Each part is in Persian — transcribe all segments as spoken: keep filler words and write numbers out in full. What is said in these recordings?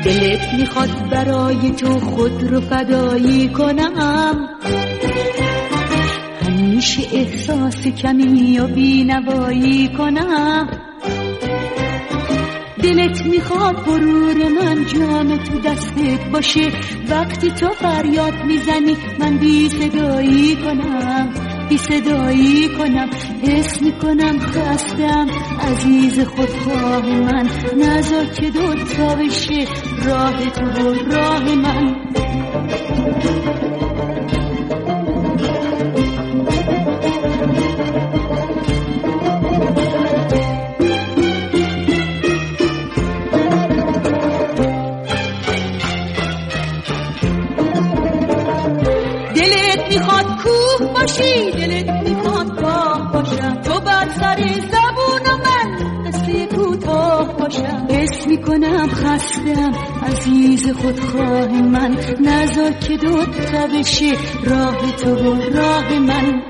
دلت میخواد برای تو خود رو فدایی کنم، همیشه احساس کمی و بینوایی کنم. دلت میخواد غرور من جام تو دستت باشه، وقتی تو فریاد میزنی من بی صدایی کنم، بی صدایی کنم. حس میکنم خستم عزیز خودخواه من، نذار که دوتا بشه راه تو و راه من. دلت میخواد کوه باشی، دلت میخواد کاه باشم، تو بر سر زبون و من قصه کوتاه باشم. حس میکنم خستم عزیز خودخواه من، نذار که دوتا بشه راه تو و راه من.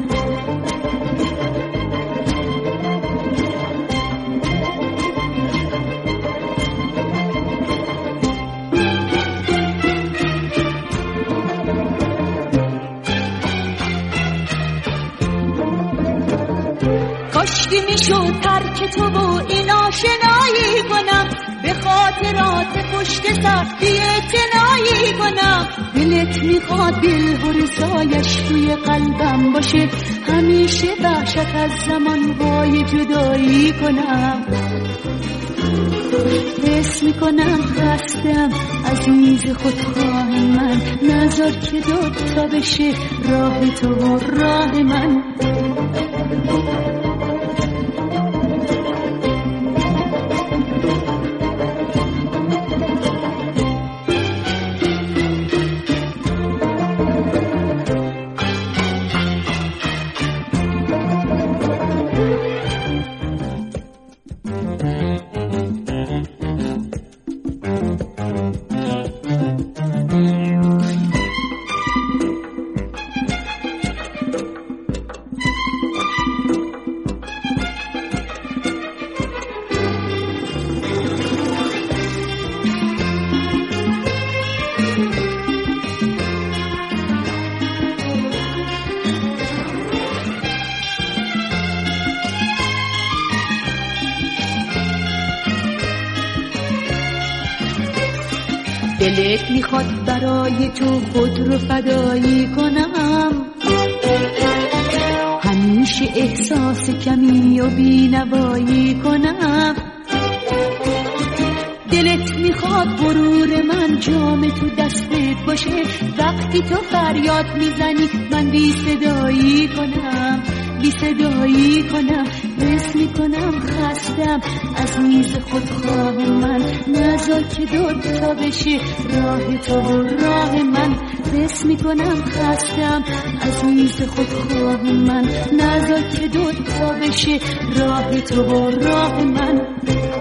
کاشکی میشد ترک تو و این آشنایی کنم، به خاطرات پشت سر بی‌اعتنایی کنم. دلت میخواد دل هرسایش توی قلبم باشه، همیشه وحشت از زمانهای جدایی کنم. حس میکنم خستم عزیز خودخواه من، نذار که دوتا بشه راه تو و راه من. دلت میخواد برای تو خود رو فدایی کنم، همیشه احساس کمی و بینوایی کنم. دلت میخواد غرور من جام تو دستت باشه، وقتی تو فریاد میزنی من بی صدایی کنم، بی صدایی کنم. حس میکنم خستم عزیز خودخواه من، نذار که دوتا بشه راه تو و راه من. حس میکنم خستم عزیز خودخواه من، نذار که دوتا بشه راه تو و راه من.